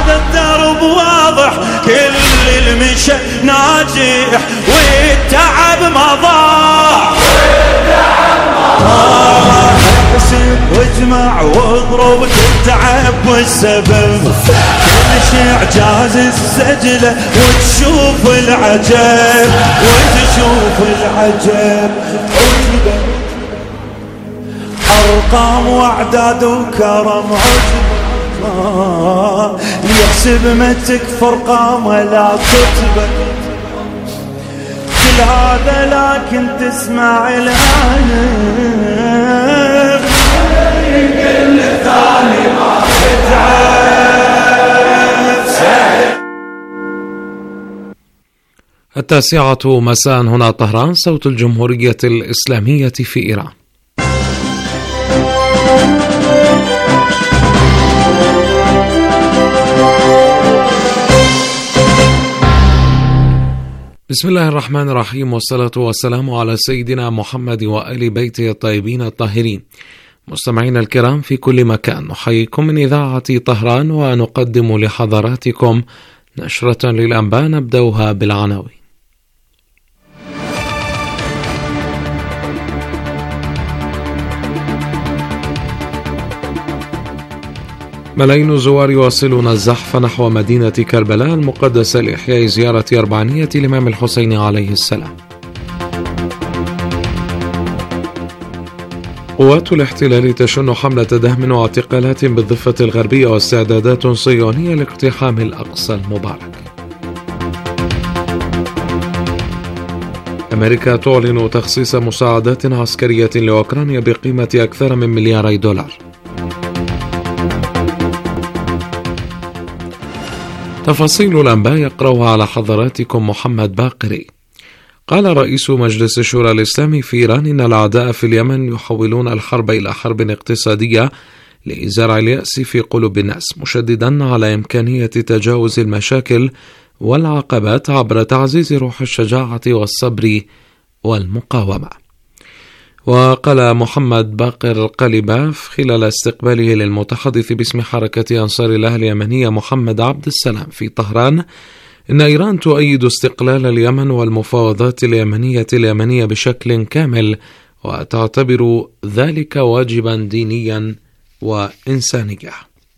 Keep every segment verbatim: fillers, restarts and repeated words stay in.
هذا الدرب واضح كل المشى ناجح والتعب ما ضاع احسب واجمع واضرب تتعب والسبب كل شي اعجاز السجله وتشوف العجب وتشوف العجب ارقام واعداد وكرم عجب يحسب ما تكفر قامه لا تثبت كل هذا لكن تسمع الهانم كل ثاني ما تتعب. التاسعة مساء هنا طهران، صوت الجمهورية الإسلامية في إيران. بسم الله الرحمن الرحيم، والصلاة والسلام على سيدنا محمد وآل بيته الطيبين الطاهرين. مستمعينا الكرام في كل مكان، نحييكم من إذاعة طهران ونقدم لحضراتكم نشرة للأنباء نبدأها بالعناوين. ملايين الزوار يواصلون الزحف نحو مدينة كربلاء المقدسة لإحياء زيارة أربعينية الإمام الحسين عليه السلام. قوات الاحتلال تشن حملة دهم واعتقالات بالضفة الغربية واستعدادات صهيونية لاقتحام الأقصى المبارك. أمريكا تعلن تخصيص مساعدات عسكرية لأوكرانيا بقيمة أكثر من ملياري دولار. تفاصيل الأنباء يقرأها على حضراتكم محمد باقري. قال رئيس مجلس الشورى الإسلامي في إيران إن الأعداء في اليمن يحولون الحرب إلى حرب اقتصادية لإزراع اليأس في قلوب الناس، مشددا على إمكانية تجاوز المشاكل والعقبات عبر تعزيز روح الشجاعة والصبر والمقاومة. وقال محمد باقر قلباف خلال استقباله للمتحدث باسم حركة أنصار الله اليمنية محمد عبد السلام في طهران إن إيران تؤيد استقلال اليمن والمفاوضات اليمنية اليمنية بشكل كامل، وتعتبر ذلك واجبا دينيا وإنسانيا.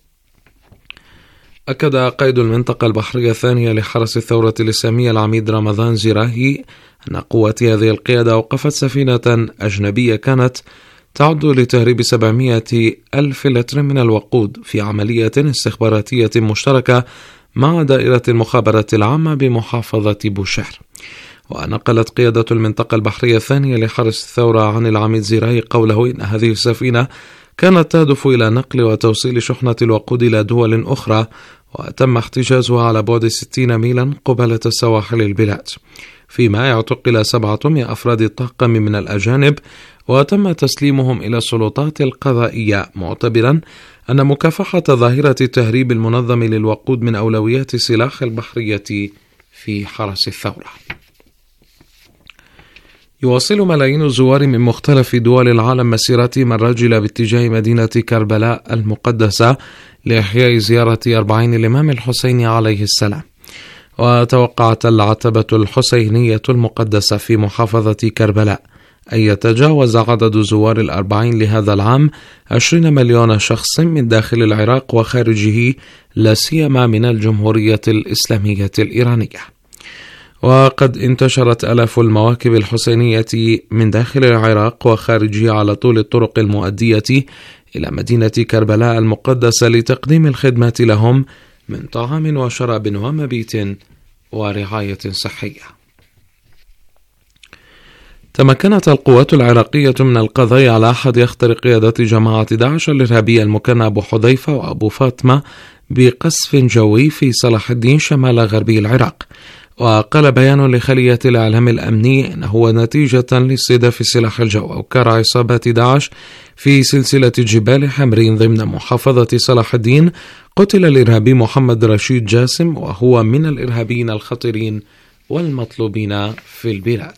أكد قائد المنطقة البحرية الثانية لحرس الثورة الإسلامية العميد رمضان زراهي أن قوات هذه القيادة أوقفت سفينة أجنبية كانت تعد لتهريب سبعمائة ألف لتر من الوقود في عملية استخباراتية مشتركة مع دائرة المخابرات العامة بمحافظة بوشهر. ونقلت قيادة المنطقة البحرية الثانية لحرس الثورة عن العميد زراهي قوله إن هذه السفينة كانت تهدف إلى نقل وتوصيل شحنة الوقود إلى دول أخرى، وتم احتجازها على بعد ستين ميلا قبالة سواحل البلاد، فيما اعتقل سبعة من أفراد الطاقم من الأجانب وتم تسليمهم إلى السلطات القضائية، معتبرا أن مكافحة ظاهرة التهريب المنظم للوقود من أولويات السلاح البحرية في حرس الثورة. يواصل ملايين الزوار من مختلف دول العالم مسيرتهم الراجلة باتجاه مدينة كربلاء المقدسة لإحياء زيارة أربعين الإمام الحسين عليه السلام. وتوقعت العتبة الحسينية المقدسة في محافظة كربلاء أن يتجاوز عدد زوار الأربعين لهذا العام عشرين مليون شخص من داخل العراق وخارجه، لا سيما من الجمهورية الإسلامية الإيرانية. وقد انتشرت آلاف المواكب الحسينية من داخل العراق وخارجه على طول الطرق المؤدية إلى مدينة كربلاء المقدسة لتقديم الخدمات لهم من طعام وشراب ومبيت ورعاية صحية. تمكنت القوات العراقية من القضاء على أحد أخطر قيادات جماعة داعش الإرهابية المكنى أبو حذيفة وأبو فاطمة بقصف جوي في صلاح الدين شمال غربي العراق. وقال بيان لخلية الإعلام الأمني أنه هو نتيجة لاستهداف سلاح الجو أوكار عصابات داعش في سلسلة جبال حمرين ضمن محافظة صلاح الدين قتل الإرهابي محمد رشيد جاسم، وهو من الإرهابيين الخطيرين والمطلوبين في البلاد.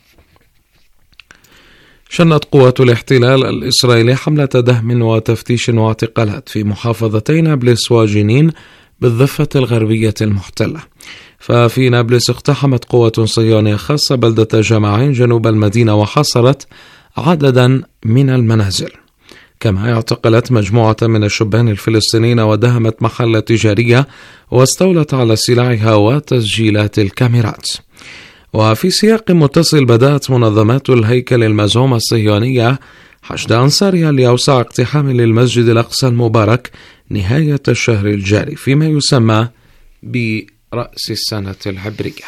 شنت قوات الاحتلال الإسرائيلي حملة دهم وتفتيش واعتقالات في محافظتين نابلس وجنين بالضفة الغربية المحتلة. ففي نابلس اقتحمت قوة صهيونية خاصة بلدة جماعين جنوب المدينة وحاصرت عددا من المنازل، كما اعتقلت مجموعة من الشبان الفلسطينيين ودهمت محل تجارية واستولت على سلاحها وتسجيلات الكاميرات. وفي سياق متصل بدأت منظمات الهيكل المزعوم الصهيونية حشد أنصارها لأوسع اقتحام للمسجد الأقصى المبارك نهاية الشهر الجاري فيما يسمى برأس السنة العبرية.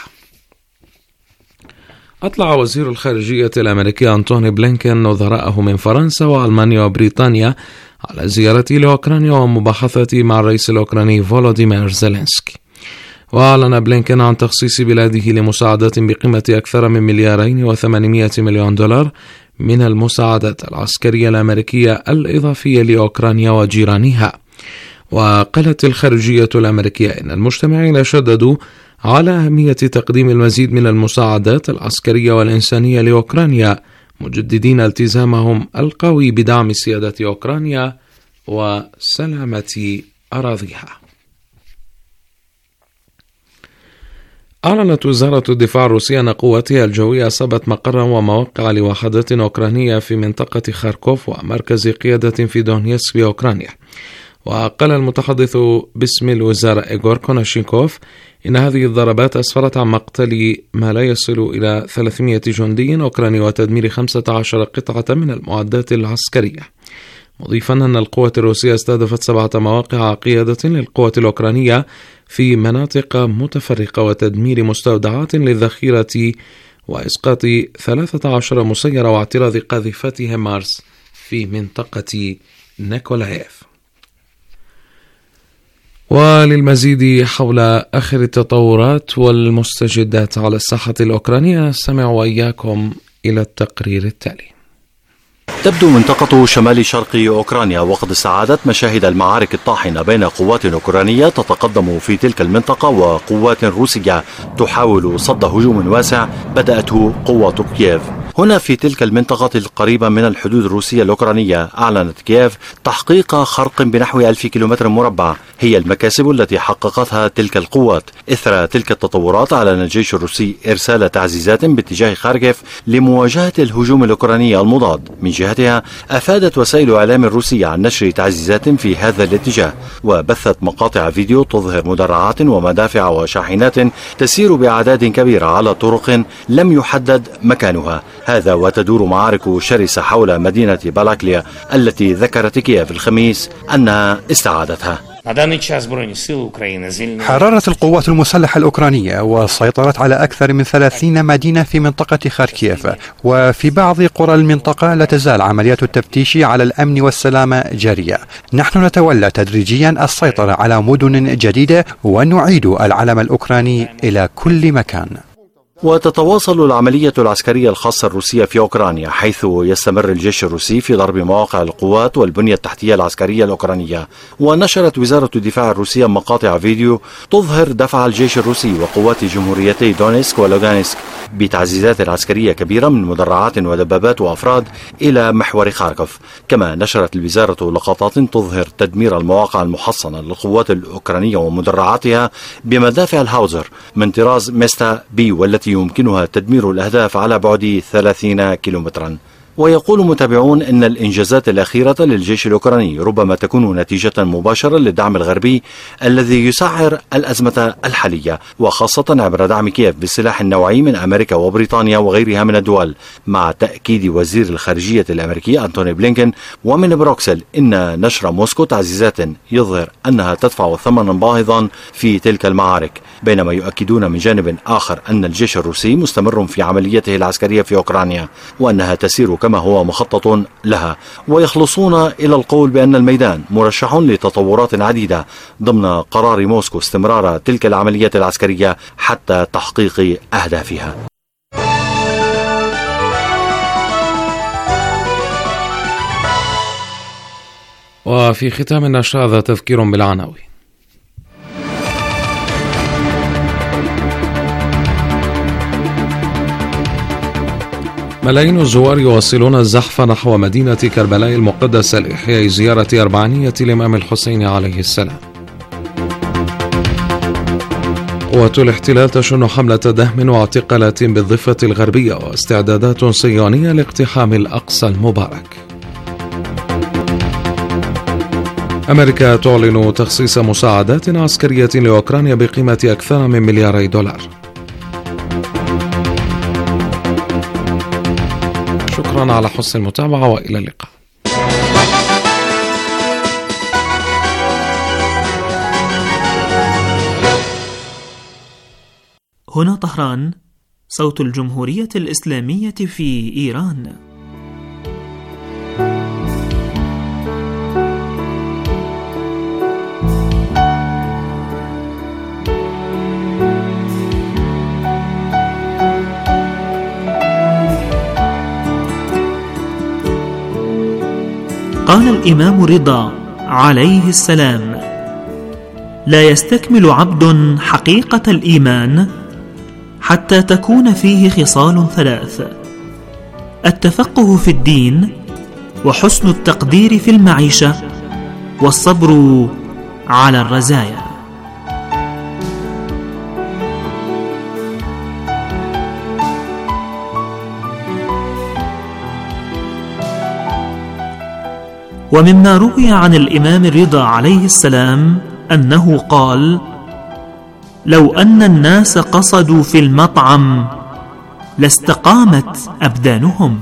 أطلع وزير الخارجية الأمريكي أنتوني بلينكن نظراءه من فرنسا وألمانيا وبريطانيا على زيارته لأوكرانيا ومباحثته مع الرئيس الأوكراني فولوديمير زيلينسكي. وأعلن بلينكن عن تخصيص بلاده لمساعدات بقيمة أكثر من مليارين وثمانمائة مليون دولار من المساعدات العسكرية الأمريكية الإضافية لأوكرانيا وجيرانها. وقالت الخارجية الأمريكية إن المجتمعين شددوا على أهمية تقديم المزيد من المساعدات العسكرية والإنسانية لأوكرانيا، مجددين التزامهم القوي بدعم سيادة أوكرانيا وسلامة أراضيها. أعلنت وزارة الدفاع الروسية أن قواتها الجوية أصابت مقرا ومواقع لوحدات أوكرانية في منطقة خاركوف ومركز قيادة في دونيتسك بأوكرانيا. وقال المتحدث باسم الوزارة إيغور كوناشينكوف إن هذه الضربات أسفرت عن مقتل ما لا يصل إلى ثلاثمائة جندي أوكراني وتدمير خمسة عشر قطعة من المعدات العسكرية، مضيفا أن القوات الروسية استهدفت سبعة مواقع قيادة للقوات الأوكرانية في مناطق متفرقة وتدمير مستودعات للذخيرة وإسقاط ثلاثة عشر مسيرة واعتراض قاذفات هيمارس في منطقة نيكولايف. وللمزيد حول آخر التطورات والمستجدات على الساحة الأوكرانية استمع وإياكم إلى التقرير التالي. تبدو منطقة شمال شرق أوكرانيا وقد استعادت مشاهد المعارك الطاحنة بين قوات أوكرانية تتقدم في تلك المنطقة وقوات روسية تحاول صد هجوم واسع بدأته قوات كييف. هنا في تلك المنطقة القريبة من الحدود الروسية الأوكرانية أعلنت كييف تحقيق خرق بنحو ألف كيلومتر مربع، هي المكاسب التي حققتها تلك القوات. إثر تلك التطورات أعلن الجيش الروسي إرسال تعزيزات باتجاه خاركيف لمواجهة الهجوم الأوكراني المضاد. من جهتها أفادت وسائل إعلام روسية عن نشر تعزيزات في هذا الاتجاه، وبثت مقاطع فيديو تظهر مدرعات ومدافع وشاحنات تسير بأعداد كبيرة على طرق لم يحدد مكانها. هذا وتدور معارك شرسة حول مدينة بالاكليا التي ذكرت كييف الخميس أنها استعادتها. حررت القوات المسلحة الأوكرانية وسيطرت على أكثر من ثلاثين مدينة في منطقة خاركيف، وفي بعض قرى المنطقة لا تزال عمليات التفتيش على الأمن والسلامة جارية. نحن نتولى تدريجيا السيطرة على مدن جديدة ونعيد العلم الأوكراني إلى كل مكان. وتتواصل العملية العسكرية الخاصة الروسية في أوكرانيا، حيث يستمر الجيش الروسي في ضرب مواقع القوات والبنية التحتية العسكرية الأوكرانية. ونشرت وزارة الدفاع الروسية مقاطع فيديو تظهر دفع الجيش الروسي وقوات جمهوريتي دونيسك ولوغانسك بتعزيزات عسكرية كبيرة من مدرعات ودبابات وأفراد إلى محور خاركوف. كما نشرت الوزارة لقطات تظهر تدمير المواقع المحصنة للقوات الأوكرانية ومدرعاتها بمدافع الهاوزر من طراز ميستا بي، والتي يمكنها تدمير الأهداف على بعد ثلاثين كيلومترا. ويقول متابعون أن الإنجازات الأخيرة للجيش الأوكراني ربما تكون نتيجة مباشرة للدعم الغربي الذي يسعر الأزمة الحالية، وخاصة عبر دعم كييف بالسلاح النوعي من أمريكا وبريطانيا وغيرها من الدول، مع تأكيد وزير الخارجية الأمريكي أنتوني بلينكن ومن بروكسل إن نشر موسكو تعزيزات يظهر أنها تدفع ثمنا باهظا في تلك المعارك، بينما يؤكدون من جانب آخر أن الجيش الروسي مستمر في عمليته العسكرية في أوكرانيا وأنها تسير كما هو مخطط لها. ويخلصون إلى القول بأن الميدان مرشح لتطورات عديدة ضمن قرار موسكو استمرار تلك العمليات العسكرية حتى تحقيق أهدافها. وفي ختام النشرة هذا تذكير بالعناوين. ملايين الزوار يواصلون الزحف نحو مدينة كربلاء المقدسة لإحياء زيارة أربعينية الإمام الحسين عليه السلام. قوات الاحتلال تشن حملة دهم واعتقالات بالضفة الغربية واستعدادات صهيونية لاقتحام الأقصى المبارك. أمريكا تعلن تخصيص مساعدات عسكرية لأوكرانيا بقيمة أكثر من ملياري دولار. شكرا على حسن المتابعة وإلى اللقاء. هنا طهران، صوت الجمهورية الإسلامية في إيران. قال الإمام رضا عليه السلام: لا يستكمل عبد حقيقة الإيمان حتى تكون فيه خصال ثلاث: التفقه في الدين، وحسن التقدير في المعيشة، والصبر على الرزايا. ومما روي عن الإمام الرضا عليه السلام أنه قال: لو أن الناس قصدوا في المطعم لاستقامت أبدانهم.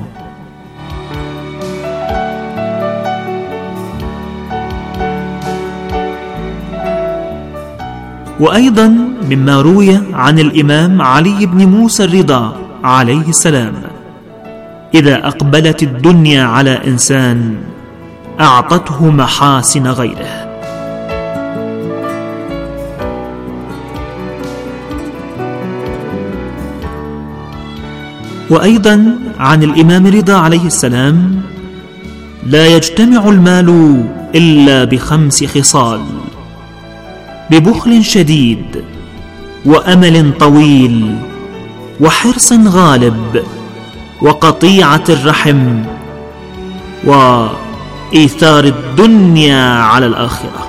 وأيضا مما روي عن الإمام علي بن موسى الرضا عليه السلام: إذا أقبلت الدنيا على إنسان أعطته محاسن غيره. وأيضا عن الإمام رضا عليه السلام: لا يجتمع المال إلا بخمس خصال: ببخل شديد، وأمل طويل، وحرص غالب، وقطيعة الرحم، وإيثار الدنيا على الآخرة.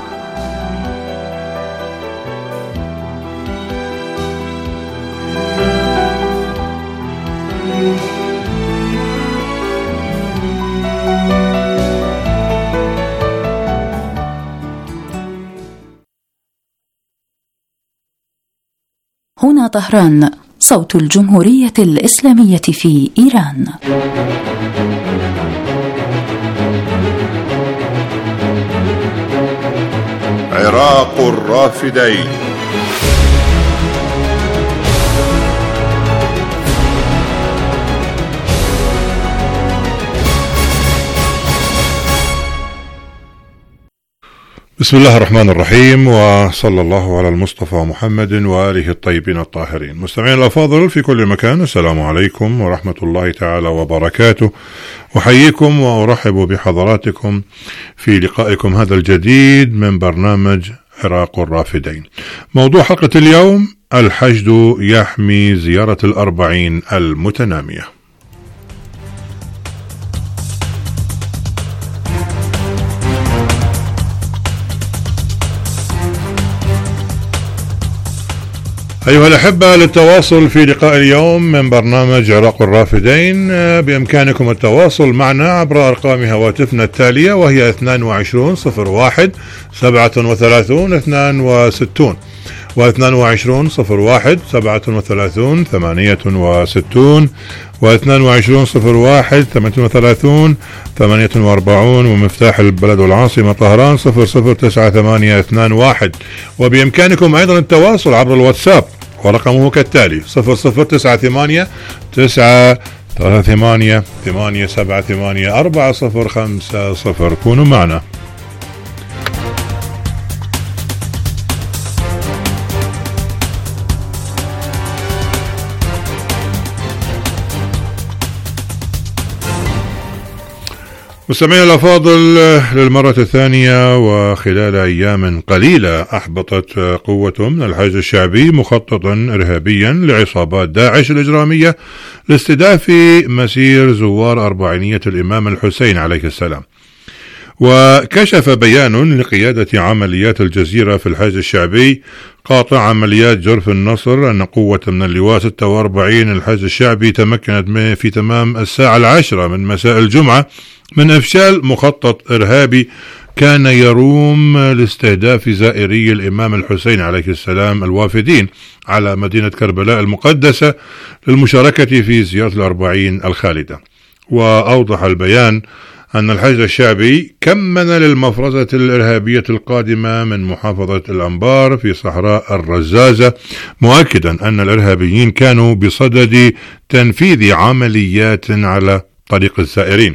هنا طهران، صوت الجمهورية الإسلامية في إيران. عراق الرافدين. بسم الله الرحمن الرحيم، وصلى الله على المصطفى محمد وآله الطيبين الطاهرين. مستمعين الأفاضل في كل مكان، السلام عليكم ورحمة الله تعالى وبركاته. أحييكم وأرحب بحضراتكم في لقائكم هذا الجديد من برنامج عراق الرافدين. موضوع حلقة اليوم: الحشد يحمي زيارة الأربعين المتنامية. أيها الأحبة، للتواصل في لقاء اليوم من برنامج عراق الرافدين بإمكانكم التواصل معنا عبر أرقام هواتفنا التالية، وهي اثنين وعشرين صفر واحد سبعة وثلاثين اثنان وستين واثنان وعشرين صفر واحد سبعة وثلاثين ثمانية وستين واثنان وعشرين صفر واحد ثمانية وثلاثين ثمانية وأربعين، ومفتاح البلد والعاصمة طهران صفر صفر تسعة ثمانية اثنان واحد. وبإمكانكم أيضا التواصل عبر الواتساب، ورقمه كالتالي: صفر صفر تسعة ثمانية تسعة ثمانية ثمانية سبعة ثمانية أربعة صفر خمسة صفر. كونوا معنا. مستمعينا الأفاضل، للمرة الثانية وخلال أيام قليلة أحبطت قوة من الحشد الشعبي مخططا إرهابيا لعصابات داعش الإجرامية لاستهداف مسير زوار أربعينية الإمام الحسين عليه السلام. وكشف بيان لقيادة عمليات الجزيرة في الحشد الشعبي قاطع عمليات جرف النصر أن قوة من اللواء ستة وأربعين الحشد الشعبي تمكنت في تمام الساعة العاشرة من مساء الجمعة من إفشال مخطط إرهابي كان يروم لاستهداف زائري الإمام الحسين عليه السلام الوافدين على مدينة كربلاء المقدسة للمشاركة في زيارة الأربعين الخالدة. وأوضح البيان أن الحشد الشعبي كمن للمفرزة الإرهابية القادمة من محافظة الأنبار في صحراء الرزازة، مؤكدا أن الإرهابيين كانوا بصدد تنفيذ عمليات على طريق الزائرين.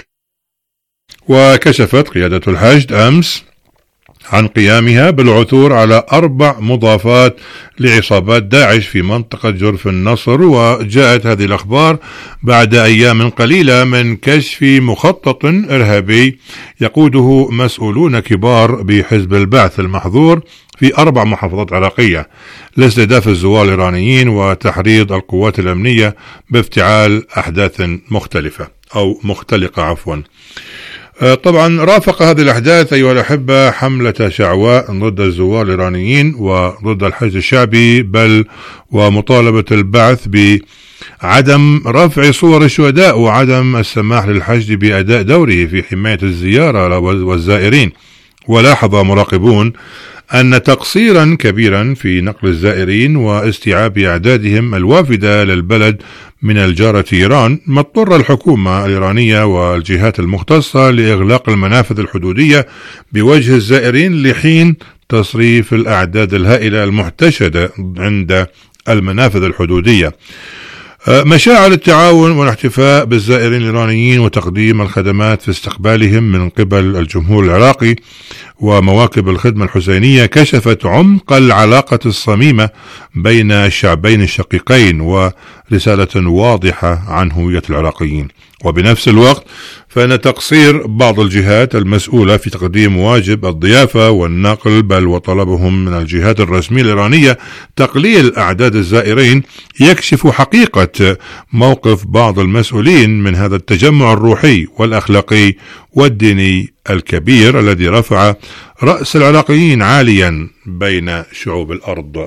وكشفت قيادة الحشد أمس عن قيامها بالعثور على أربع مضافات لعصابات داعش في منطقة جرف النصر، وجاءت هذه الأخبار بعد أيام قليلة من كشف مخطط إرهابي يقوده مسؤولون كبار بحزب البعث المحظور في أربع محافظات عراقية لاستهداف الزوار الإيرانيين وتحريض القوات الأمنية بافتعال أحداث مختلفة أو مختلقة عفوا. طبعا رافق هذه الأحداث أيها الأحبة حملة شعواء ضد الزوار الإيرانيين وضد الحشد الشعبي، بل ومطالبة البعث بعدم رفع صور الشهداء وعدم السماح للحشد بأداء دوره في حماية الزيارة والزائرين. ولاحظ مراقبون أن تقصيرا كبيرا في نقل الزائرين واستيعاب أعدادهم الوافدة للبلد من الجارة إيران مضطر الحكومة الإيرانية والجهات المختصة لإغلاق المنافذ الحدودية بوجه الزائرين لحين تصريف الأعداد الهائلة المحتشدة عند المنافذ الحدودية. مشاعر التعاون والاحتفاء بالزائرين الإيرانيين وتقديم الخدمات في استقبالهم من قبل الجمهور العراقي ومواكب الخدمة الحسينية كشفت عمق العلاقة الصميمة بين الشعبين الشقيقين ورسالة واضحة عن هوية العراقيين. وبنفس الوقت فإن تقصير بعض الجهات المسؤولة في تقديم واجب الضيافة والنقل بل وطلبهم من الجهات الرسمية الإيرانية تقليل أعداد الزائرين يكشف حقيقة موقف بعض المسؤولين من هذا التجمع الروحي والأخلاقي والديني الكبير الذي رفع رأس العراقيين عاليا بين شعوب الأرض.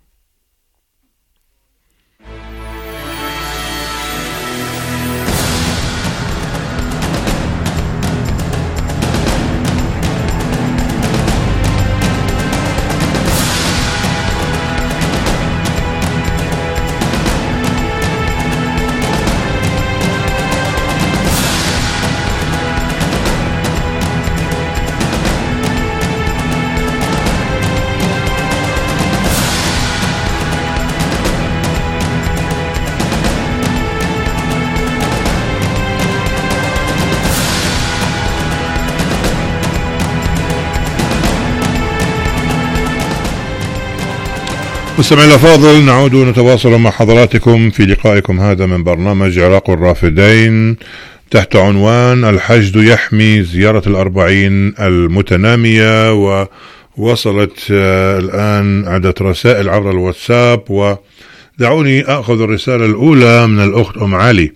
مستمعينا الأفاضل، نعود نتواصل مع حضراتكم في لقائكم هذا من برنامج عراق الرافدين تحت عنوان الحشد يحمي زيارة الأربعين المتنامية. ووصلت الآن عدة رسائل عبر الواتساب، ودعوني أخذ الرسالة الأولى من الأخت أم علي.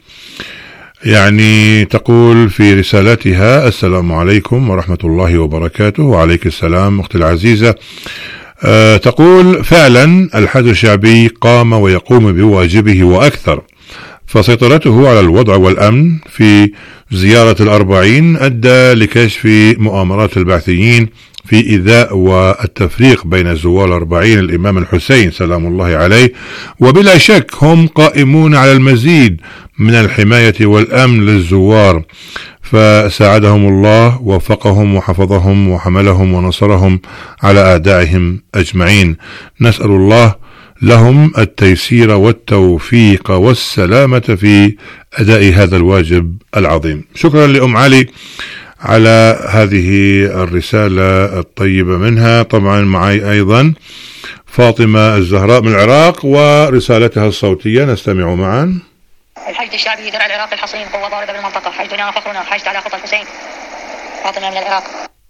يعني تقول في رسالتها: السلام عليكم ورحمة الله وبركاته. وعليك السلام أختي العزيزة. أه تقول: فعلا الحشد الشعبي قام ويقوم بواجبه وأكثر، فسيطرته على الوضع والأمن في زيارة الأربعين أدى لكشف مؤامرات البعثيين في إيذاء والتفريق بين الزوار الأربعين الإمام الحسين سلام الله عليه، وبلا شك هم قائمون على المزيد من الحماية والأمن للزوار، فساعدهم الله ووفقهم وحفظهم وحملهم ونصرهم على أعدائهم أجمعين. نسأل الله لهم التيسير والتوفيق والسلامة في أداء هذا الواجب العظيم. شكرا لأم علي على هذه الرسالة الطيبة منها. طبعا معي أيضا فاطمة الزهراء من العراق ورسالتها الصوتية، نستمع معا. الحشد الشعبي درع العراق الحصين، قوة ضاربة بالمنطقة، حشدنا فخرنا، حشد على خطى الحسين. فاطمة من العراق.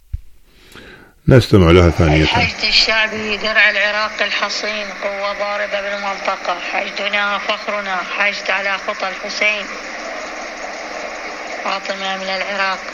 نستمع لها ثانية. الحشد الشعبي درع العراق الحصين، قوة ضاربة بالمنطقة، حشدنا فخرنا، حشد على خطى الحسين. فاطمة من العراق.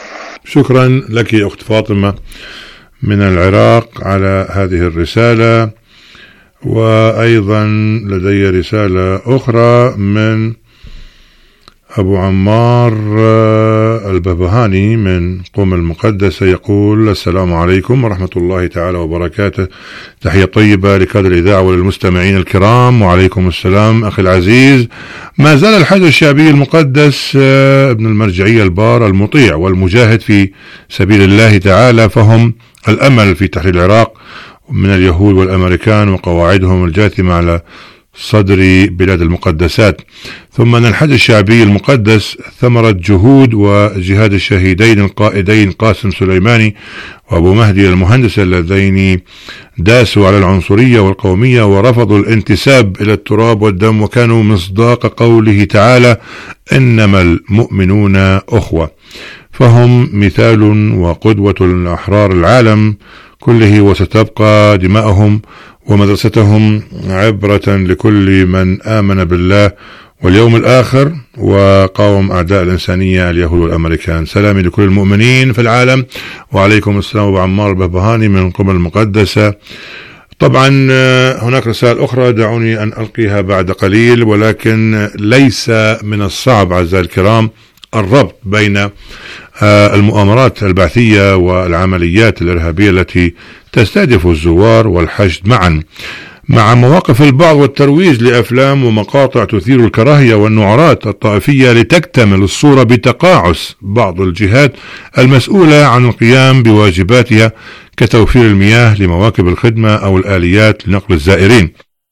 شكرا لك يا أخت فاطمة من العراق على هذه الرسالة. وأيضا لدي رسالة أخرى من أبو عمار البهبهاني من قم المقدسة، يقول: السلام عليكم ورحمة الله تعالى وبركاته، تحية طيبة لكادر الإذاعة وللمستمعين الكرام. وعليكم السلام أخي العزيز. ما زال الحج الشعبي المقدس ابن المرجعية البار المطيع والمجاهد في سبيل الله تعالى، فهم الأمل في تحرير العراق من اليهود والأمريكان وقواعدهم الجاثمة على صدر بلاد المقدسات. ثم أن الحج الشعبي المقدس ثمرة جهود وجهاد الشهيدين القائدين قاسم سليماني وأبو مهدي المهندس، اللذين داسوا على العنصرية والقومية ورفضوا الانتساب إلى التراب والدم، وكانوا مصداق قوله تعالى: إنما المؤمنون أخوة. فهم مثال وقدوة لأحرار العالم كله، وستبقى دماءهم ومدرستهم عبرة لكل من آمن بالله واليوم الآخر وقاوم أعداء الإنسانية اليهود والأمريكان. سلامي لكل المؤمنين في العالم. وعليكم السلام. أبو عمار البهبهاني من قم المقدسة. طبعا هناك رسائل أخرى دعوني أن ألقيها بعد قليل، ولكن ليس من الصعب أعزائي الكرام الربط بين المؤامرات البعثية والعمليات الإرهابية التي تستهدف الزوار والحشد معا، مع مواقف البعض والترويج لأفلام ومقاطع تثير الكراهية والنعرات الطائفية لتكتمل الصورة بتقاعس بعض الجهات المسؤولة عن القيام بواجباتها كتوفير المياه لمواكب الخدمة أو الآليات لنقل الزائرين.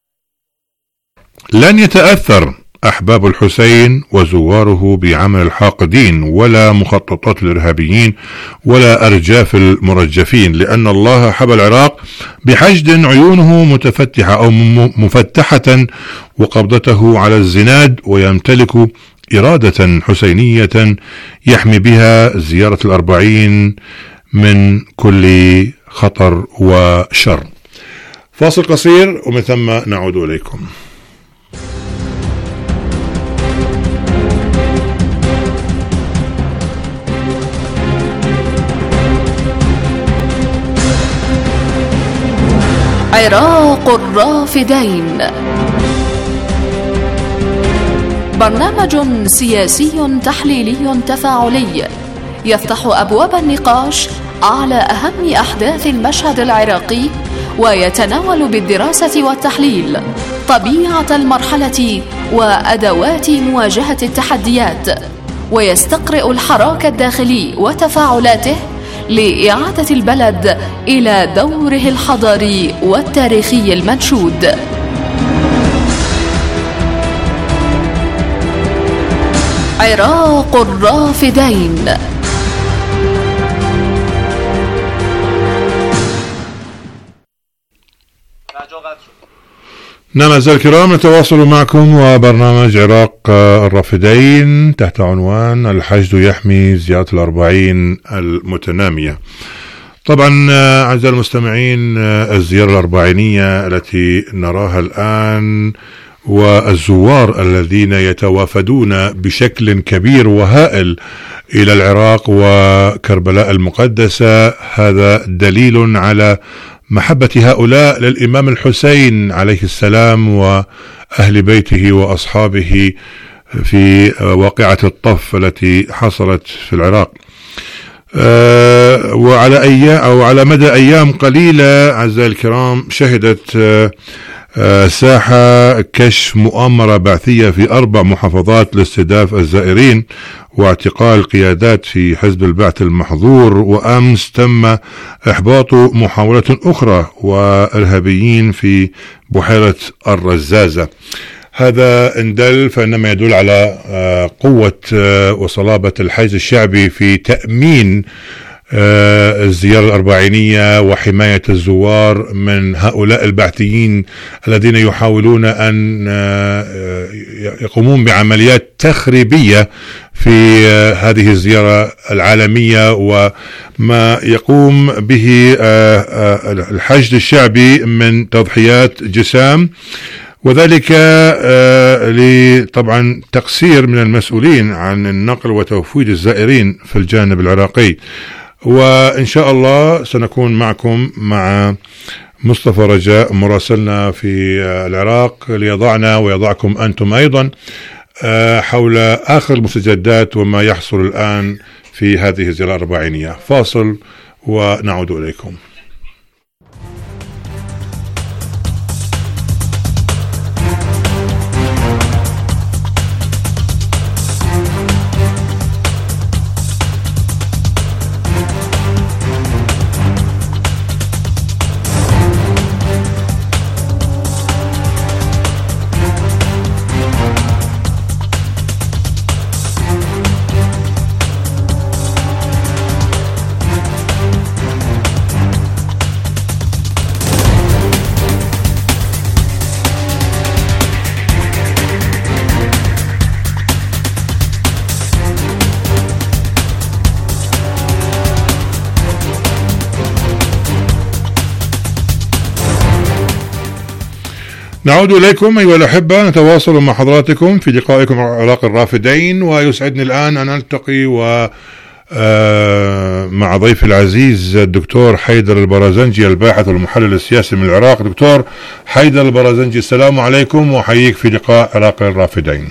لن يتأثر أحباب الحسين وزواره بعمل الحاقدين ولا مخططات الإرهابيين ولا أرجاف المرجفين، لأن الله حبى العراق بحشد عيونه متفتحة أو مفتحة وقبضته على الزناد، ويمتلك إرادة حسينية يحمي بها زيارة الأربعين من كل خطر وشر. فاصل قصير ومن ثم نعود إليكم. عراق الرافدين، برنامج سياسي تحليلي تفاعلي يفتح أبواب النقاش على أهم أحداث المشهد العراقي، ويتناول بالدراسة والتحليل طبيعة المرحلة وأدوات مواجهة التحديات، ويستقرئ الحراك الداخلي وتفاعلاته لإعادة البلد إلى دوره الحضاري والتاريخي المنشود. عراق الرافدين. نعم أعزائي الكرام، نتواصل معكم وبرنامج عراق الرافدين تحت عنوان الحشد يحمي زيارة الأربعين المتنامية. طبعا أعزائي المستمعين، الزيارة الأربعينية التي نراها الآن والزوار الذين يتوافدون بشكل كبير وهائل إلى العراق وكربلاء المقدسة، هذا دليل على محبة هؤلاء للإمام الحسين عليه السلام وأهل بيته وأصحابه في واقعة الطف التي حصلت في العراق. أه وعلى أيام أو على مدى أيام قليلة أعزائي الكرام، شهدت أه أه ساحة كشف مؤامرة بعثية في أربع محافظات لاستهداف الزائرين واعتقال قيادات في حزب البعث المحظور، وأمس تم إحباط محاولة أخرى وإرهابيين في بحيرة الرزازة. هذا إن دل فإنما يدل على قوة وصلابة الحشد الشعبي في تأمين الزيارة الأربعينية وحماية الزوار من هؤلاء البعثيين الذين يحاولون أن يقومون بعمليات تخريبية في هذه الزيارة العالمية. وما يقوم به الحشد الشعبي من تضحيات جسام وذلك طبعا تقصير من المسؤولين عن النقل وتوفيد الزائرين في الجانب العراقي. وإن شاء الله سنكون معكم مع مصطفى رجاء مراسلنا في العراق ليضعنا ويضعكم أنتم أيضا حول آخر المستجدات وما يحصل الآن في هذه الزيارة الأربعينية. فاصل ونعود إليكم. نعود إليكم أيها الأحبة، نتواصل مع حضراتكم في لقائكم عراق الرافدين، ويسعدني الآن أن ألتقي و مع ضيف العزيز الدكتور حيدر البرازنجي الباحث والمحلل السياسي من العراق. دكتور حيدر البرازنجي، السلام عليكم وحييك في لقاء عراق الرافدين.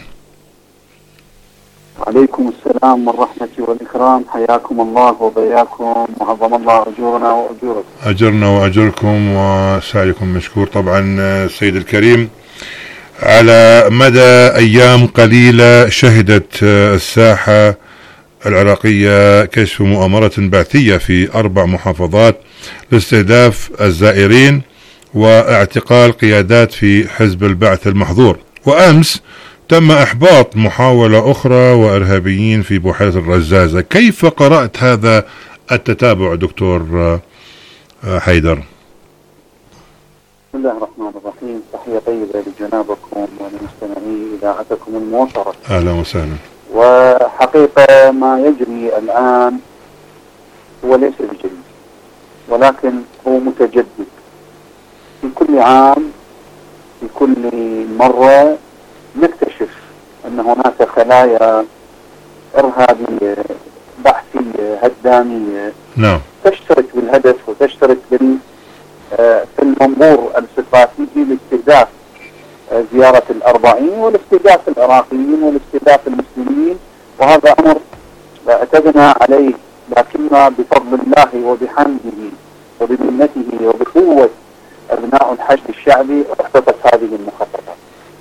عليكم السلام والرحمة والإكرام، حياكم الله وبياكم وعظم الله أجورنا وأجوركم. أجرنا وأجركم وسعيكم مشكور. طبعا السيد الكريم، على مدى أيام قليلة شهدت الساحة العراقية كشف مؤامرة بعثية في أربع محافظات لاستهداف الزائرين واعتقال قيادات في حزب البعث المحظور. وأمس تم إحباط محاولة أخرى وإرهابيين في بحيرة الرزازة. كيف قرأت هذا التتابع دكتور حيدر؟ بسم الله الرحمن الرحيم. تحية طيبة لجنابكم ولمستمعي إذاعتكم الموصرة. أهلا وسهلا. وحقيقة ما يجري الآن هو ليس بجديد، ولكن هو متجدد في كل عام. في كل مرة نكتشف أن هناك خلايا إرهابية بحثية هدامية نعم تشترك بالهدف وتشترك بال في المنظور الاستراتيجي لاستهداف زيارة الأربعين والاستهداف العراقيين والاستهداف المسلمين. وهذا أمر اعتدنا عليه، لكن بفضل الله وبحمده وبمنته وبقوة أبناء الحشد الشعبي احتطت هذه المخططات.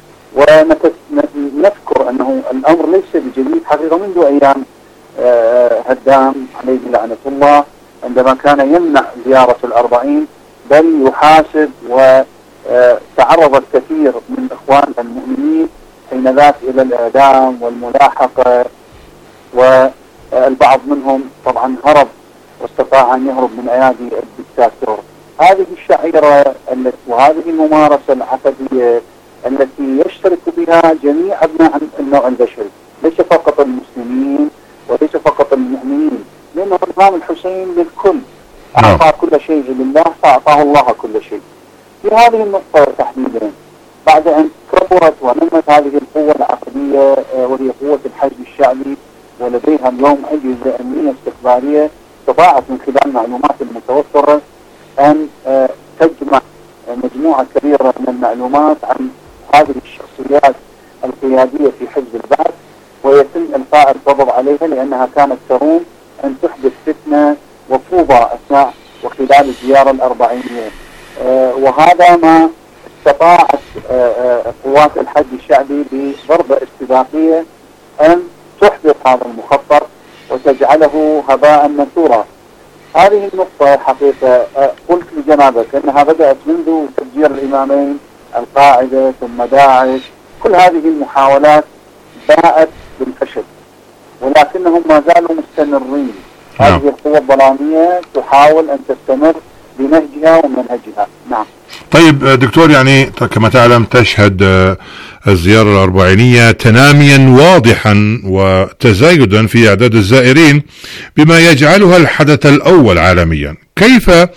ونذكر أنه الأمر ليس بجديد حقيقة منذ أيام هدام عليه لعنة الله، عندما كان يمنع زيارة الأربعين بل يحاسب، وتعرض الكثير من إخوان المؤمنين حينذاك إلى الإعدام والملاحقة، والبعض منهم طبعا هرب واستطاع أن يهرب من أيادي الدكتاتور. هذه الشعيرة وهذه الممارسة العقدية التي يشترك بها جميع أبناء النوع البشري، ليس فقط المسلمين وليس فقط المؤمنين، لأن الإمام الحسين للكل أعطى كل شيء لله فأعطاه الله كل شيء. في هذه النقطة تحديدا، بعد أن كبرت ونمت هذه القوة العقدية وهي قوة الحشد الشعبي، ولديها اليوم أجهزة أمنية استخبارية استطاعت من خلال المعلومات المتوفرة أن تجمع مجموعة كبيرة من المعلومات عن هذه الشخصيات القيادية في حزب البعث، ويتم إلقاء القبض عليها لأنها كانت تروم أن تحدث فتنة وفوضى أثناء وخلال الزيارة الأربعينية. آه وهذا ما استطاعت آه قوات الحشد الشعبي بضربة استباقية أن تحدث هذا المخطط وتجعله هباء منثورا. هذه النقطة حقيقة آه قلت لجنابك أنها بدأت منذ تفجير الإمامين، القاعدة ثم داعش، كل هذه المحاولات باءت بالفشل، ولكنهم ما زالوا مستمرين. نعم. هذه القوى الظلامية تحاول أن تستمر بنهجها ومنهجها. نعم. طيب دكتور، يعني كما تعلم تشهد الزيارة الأربعينية تناميا واضحا وتزايدا في أعداد الزائرين بما يجعلها الحدث الأول عالميا. كيف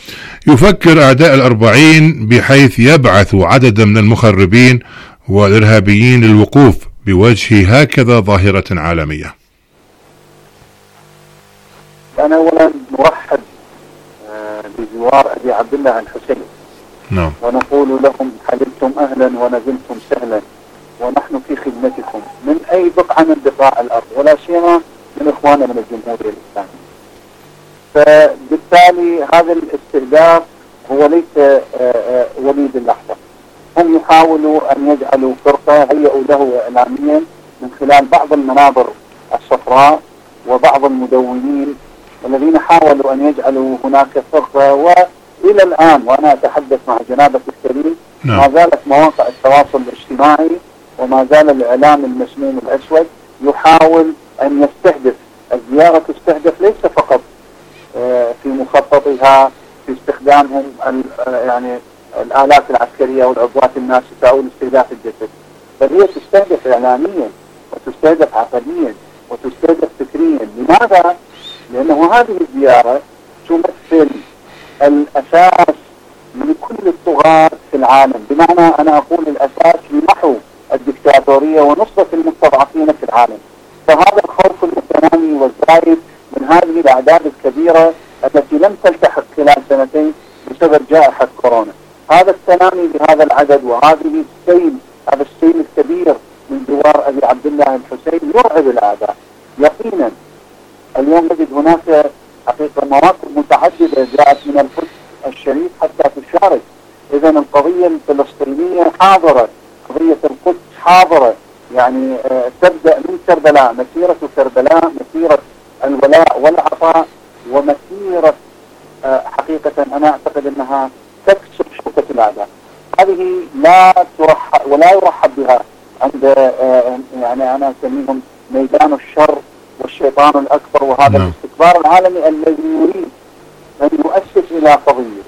يفكر أعداء الأربعين بحيث يبعثوا عددا من المخربين والإرهابيين للوقوف بوجه هكذا ظاهرة عالمية؟ أنا أولا نرحب بزوار أبي عبد الله الحسين، نعم، ونقول لهم حللتم أهلا ونزلتم سهلا، ونحن في خدمتكم من أي بقعة من بقاع الأرض، ولا سيما من إخواننا من الجمهورية الإسلامية. فبالتالي هذا الاستهداف هو ليس وليد اللحظة. هم يحاولوا أن يجعلوا فرقة هيئوا له إعلاميا من خلال بعض المنابر الصفراء وبعض المدونين الذين حاولوا أن يجعلوا هناك فرقة، وإلى الآن وأنا أتحدث مع جنابة الكريم نعم. ما زالت مواقع التواصل الاجتماعي وما زال الإعلام المسموم الأسود يحاول أن يستهدف الزيارة، تستهدف ليس فقط في مخططها في استخدامهم يعني الآلات العسكرية والعبوات الناسفة أو استهداف الجسد، بل هي تستهدف إعلاميا وتستهدف عقديا وتستهدف فكريا. لماذا؟ لأنه هذه الزيارة تمثل الأساس لكل الطغاة في العالم، بمعنى أنا أقول الأساس لمحو الدكتاتورية ونصرة المستضعفين في العالم. فهذا الخوف المتنامي والزايد من هذه الأعداد الكبيرة التي لم تلتحق خلال سنتين بسبب جائحة كورونا، هذا التنامي بهذا العدد وهذه السيل هذا السيل الكبير من زوار أبي عبد الله الحسين يرعب الأعداء يقينا. اليوم نجد هناك حقيقة مواقف متعددة جاءت من القدس الشريف حتى تشارك. إذا القضية الفلسطينية حاضرة، قضية القدس حاضرة، يعني آه تبدأ من كربلاء، مسيرة كربلاء مسيرة الولاء والعطاء ومسيرة آه حقيقة أنا أعتقد أنها تكسر شوكة الأعداء. هذه لا ترحب ولا يرحب بها عند آه يعني أنا أسميهم ميدان الشر والشيطان الأكبر، وهذا نعم. الاستكبار العالمي الذي يريد أن يؤسس إلى قضية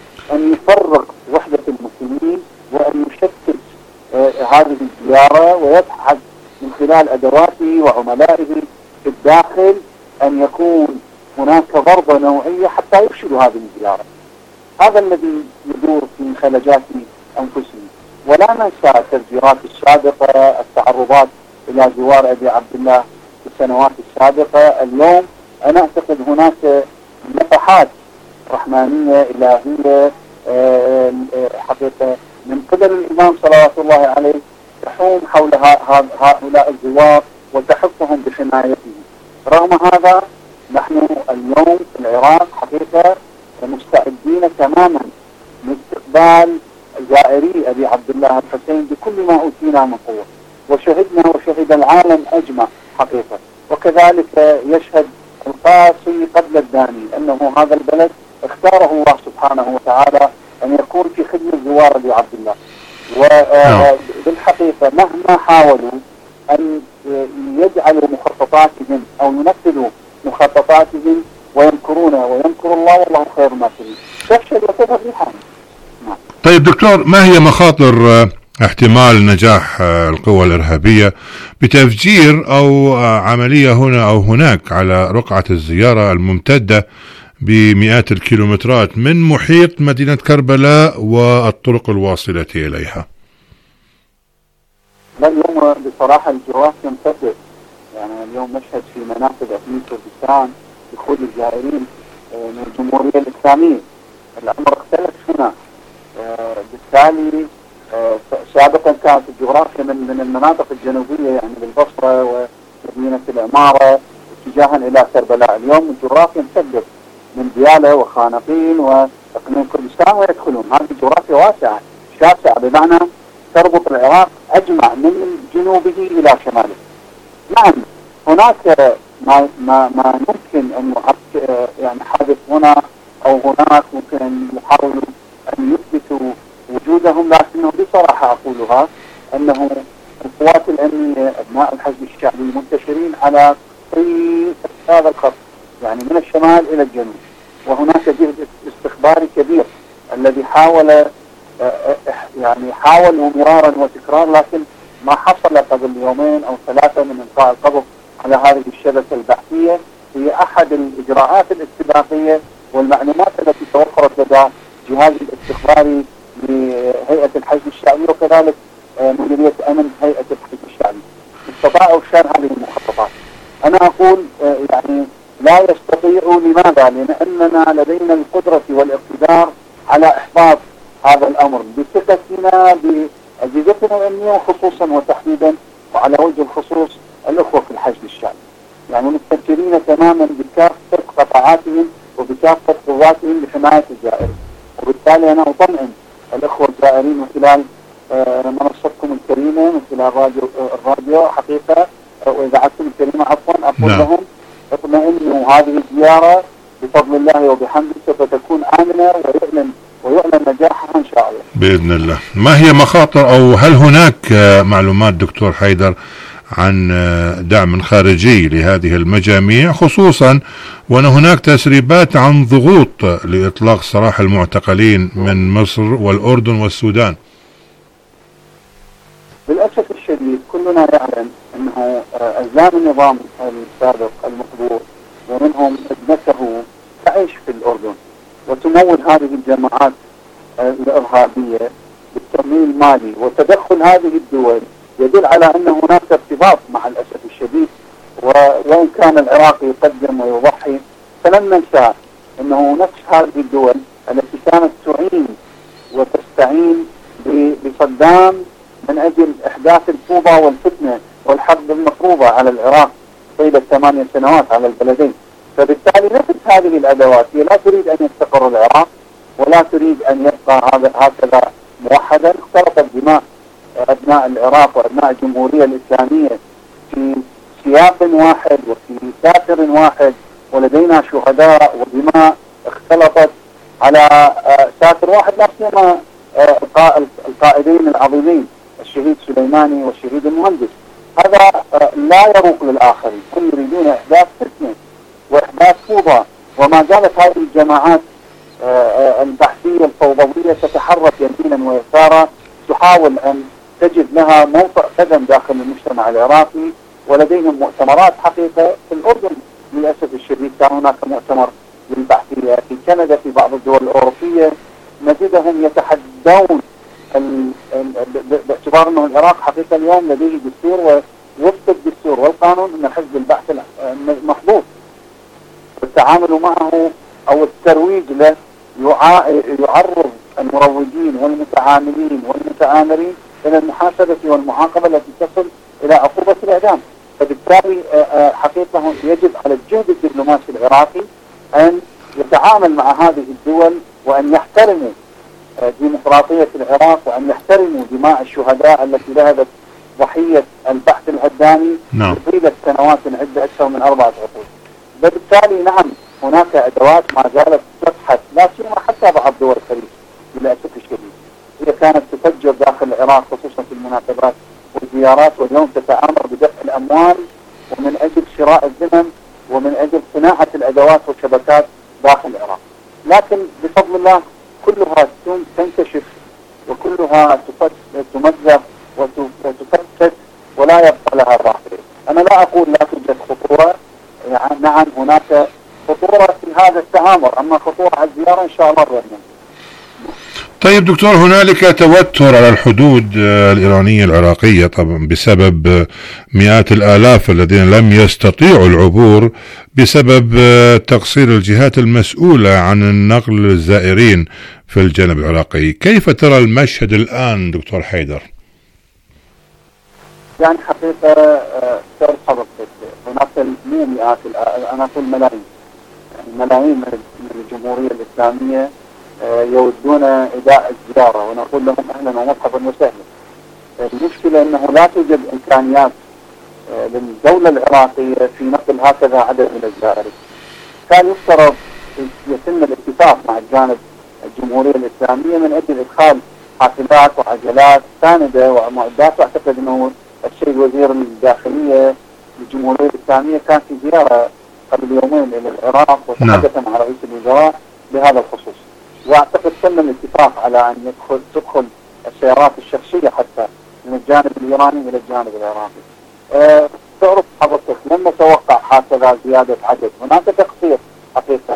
أن يفرق وحدة المسلمين وأن يشتت آه هذه الزيارة، ويبحث من خلال أدواته وعملائه في الداخل أن يكون هناك ضربة نوعية حتى يفشلوا هذه الزيارة. هذا الذي يدور في خلجات أنفسهم. ولا ننسى التفجيرات السابقة، التعرضات إلى زوار أبي عبد الله في السنوات السابقة. اليوم أنا أعتقد هناك نفحات رحمانية إلهية أه حقيقة من قبل الإمام صلوات الله عليه تحوم حول هؤلاء الزوار وتحفهم بحمايته. رغم هذا نحن اليوم في العراق حقيقة مستعدين تماما لاستقبال زائري أبي عبد الله الحسين بكل ما أوتينا من قوة، وشهدنا وشهد العالم أجمع حقيقة. وكذلك يشهد القاسي قبل الداني أنه هذا البلد اختاره الله سبحانه وتعالى أن يكون في خدمة زوار أبي عبد الله. وبالحقيقة مهما حاولوا أن يجعلوا مخططاتهم أو ينفذوا مخططاتهم ويمكرون ويمكر الله والله خير الماكرين، تفشل وتذهب ريحان. طيب دكتور، ما هي مخاطر احتمال نجاح القوى الإرهابية بتفجير أو عملية هنا أو هناك على رقعة الزيارة الممتدة بمئات الكيلومترات من محيط مدينة كربلاء والطرق الواصلة إليها؟ لا اليوم بصراحة الجغرافيا متفق، يعني اليوم نشهد في منافذ أقليم كردستان دخول الزائرين من الجمهورية الإسلامية. الأمر اختلف هنا، بالتالي سابقا كانت الجغرافيا من من المناطق الجنوبية يعني بالبصرة ومدينة العمارة اتجاها إلى كربلاء. اليوم الجغرافيا متفق من ديالى وخانقين وأقليم كردستان ويدخلون. هذه الجغرافيا واسعة شاسعة بمعنى تربط العراق أجمع من جنوبه إلى شماله. نعم هناك ما ما ما ممكن أن يعني حادث هنا أو هناك، ممكن أن يحاولوا أن يثبتوا وجودهم، لكنه بصراحة أقولها أنه القوات الأمنية أبناء الحزب الشعبي منتشرين على طيف هذا الخط، يعني من الشمال إلى الجنوب، وهناك جهد استخباري كبير الذي حاول يعني حاولوا مرارا وتكرار، لكن ما حصل قبل يومين أو ثلاثة من إلقاء القبض على هذه الشبكة البحثية هي أحد الإجراءات الاستباقية والمعلومات التي توفرت لدى جهاز الاستخباري لهيئة الحشد الشعبي وكذلك مديرية أمن هيئة الحشد الشعبي استطاعوا إفشال هذه المخططات. أنا أقول يعني لا يستطيعوا. لماذا؟ لأننا لدينا القدرة والاقتدار على إحباط هذا الأمر بثقتنا بأجهزتنا الأمنية خصوصا وتحديدا، وعلى وجه الخصوص الأخوة في الحشد الشعبي، يعني مستنكرين تماما بكافة قطاعاتهم وبكافة قواتهم لحماية الزائرين. وبالتالي أنا أطمئن الأخوة الزائرين من خلال منصتكم الكريمة، من خلال الراديو, الراديو حقيقة وإذاعتكم الكريمة عفوا، أقول نعم. لهم اطمئنوا، هذه الزيارة بفضل الله وبحمده سوف تكون آمنة ويعلن ويعلن نجاحها إن شاء الله بإذن الله. ما هي مخاطر أو هل هناك معلومات دكتور حيدر عن دعم خارجي لهذه المجاميع، خصوصا وأن هناك تسريبات عن ضغوط لإطلاق سراح المعتقلين من مصر والأردن والسودان؟ للأسف الشديد كلنا يعلم أنه أزلام النظام السابق المقبول ومنهم ابنته تعيش في الأردن وتمول هذه الجماعات الإرهابية بالتمويل المالي، وتدخل هذه الدول يدل على أن هناك ارتباط مع الأسف الشديد. وإن كان العراق يقدم ويضحي فلن ننسى أنه نفس هذه الدول التي كانت تعين وتستعين بصدام من أجل إحداث الفوضى والفتنة والحرب المفروضة على العراق طيلة ثمانية سنوات على البلدين. فبالتالي نفس هذه الأدوات هي لا تريد أن يستقر العراق ولا تريد أن يبقى هذا هكذا موحدا. اختلطت دماء أبناء العراق وأبناء الجمهورية الإسلامية في سياق واحد وفي ساتر واحد، ولدينا شهداء ودماء اختلطت على ساتر واحد، لا سيما القائدين العظيمين الشهيد سليماني والشهيد المهندس. هذا لا يروق للآخرين، هم يريدون إحداث فتنة وإحداث فوضى، وما زالت هذه الجماعات البحثية الفوضوية تتحرك يمينا ويسارا، تحاول أن تجد لها موطئ قدم داخل المجتمع العراقي. ولديهم مؤتمرات حقيقة في الأردن للأسف الشديد، كان هناك مؤتمر للبحثية في كندا، في بعض الدول الأوروبية نجدهم يتحدون باعتبار أنه العراق حقيقة اليوم لديه دستور، ووفق الدستور والقانون أن حزب البحث محظوظ، والتعامل معه أو الترويج له يعرض المروجين والمتعاملين والمتآمرين إلى المحاسبة والمعاقبة التي تصل إلى عقوبة الإعدام. فبالتالي حقيقة يجب على الجهد الدبلوماسي العراقي أن يتعامل مع هذه الدول وأن يحترموا ديمقراطية العراق وأن يحترموا دماء الشهداء التي ذهبت ضحية البحث الهدامي طيلة سنوات عدة أكثر من أربعة عقود. بالتالي نعم هناك أدوات ما زالت تبحث، لا سيما حتى بعض دول الخليج للأسف الشديد هي كانت تفجر داخل العراق خصوصا في المناسبات والزيارات، واليوم تتآمر بدفع الأموال ومن أجل شراء الذمم ومن أجل صناعة الأدوات والشبكات داخل العراق. لكن بفضل الله كلها تنكشف وكلها تمزق وتفتت ولا يبقى لها باقي. أنا لا أقول لا توجد خطورة، يعني نعم هناك خطورة في هذا التآمر، أما خطورة على الزيارة إن شاء الله غير. طيب دكتور، هنالك توتر على الحدود الإيرانية العراقية طبعا بسبب مئات الآلاف الذين لم يستطيعوا العبور بسبب تقصير الجهات المسؤولة عن النقل الزائرين في الجانب العراقي. كيف ترى المشهد الآن دكتور حيدر؟ يعني حقيقة سير حضرتك هناك مو مئات، أنا أقول ملايين، يعني ملايين من الجمهورية الإسلامية يودون إداء الزيارة، ونقول لهم أهلا ومرحبا وسهلا. المشكلة أنه لا توجد إمكانيات للدولة العراقية في نقل هكذا عدد من الزائرين. كان يفترض يتم الاتفاق مع الجانب الجمهورية الإسلامية من أجل إدخال حافلات وعجلات ساندة ومعدات، وأعتقد أنه الشيء وزير الداخلية للجمهورية الإسلامية كان في زيارة قبل يومين إلى العراق وتحدث مع رئيس الوزراء بهذا الخصوص، واعتقد تم الاتفاق على ان يدخل تدخل السيارات الشخصيه حتى من الجانب الايراني الى الجانب العراقي. أه تعرف حضرتك لم نتوقع هكذا زياده عدد، هناك تقصير حقيقه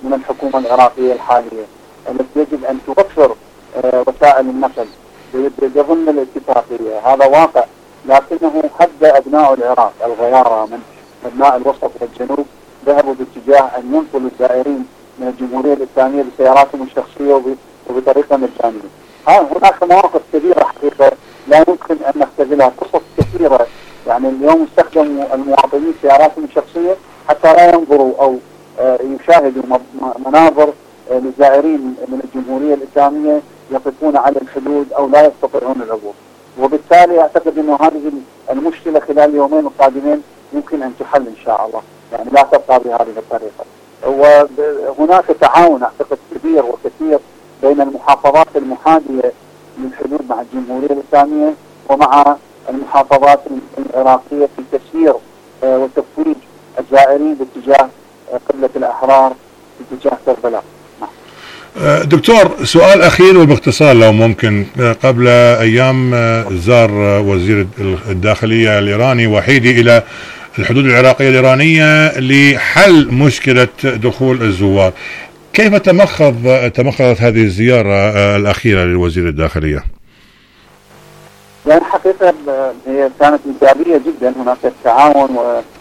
من الحكومة العراقية الحالية التي يجب أن توفر وسائل النقل ضمن الاتفاقية. هذا واقع، لكنه حد أبناء العراق الغيارى من أبناء الوسط والجنوب ذهبوا باتجاه أن ينقلوا الزائرين من الجمهورية الإسلامية بسياراتهم الشخصية وبطريقة مجانية. هناك مواقف كبيرة حقيقة لا يمكن أن نختزلها، قصص كثيرة. يعني اليوم استخدموا المواطنين سياراتهم الشخصية حتى لا ينظروا أو يشاهدوا مناظر للزائرين من الجمهورية الإسلامية يقفون على الحدود أو لا يستطيعون العبور. وبالتالي أعتقد أنه هذه المشكلة خلال اليومين القادمين يمكن أن تحل إن شاء الله، يعني لا تبقى بهذه الطريقة. وهناك تعاون أعتقد كبير وكثير بين المحافظات المحاذية للحدود مع الجمهورية الإسلامية ومع المحافظات العراقية في تسيير وتفويج الزائرين باتجاه قبلة الأحرار باتجاه كربلاء. دكتور، سؤال أخير وباختصار لو ممكن. قبل أيام زار وزير الداخلية الإيراني وحيدي إلى الحدود العراقية الإيرانية لحل مشكلة دخول الزوار. كيف تمخض تمخضت هذه الزيارة الأخيرة للوزير الداخلية؟ يعني حقيقة هي كانت إيجابية جدا. هناك تعاون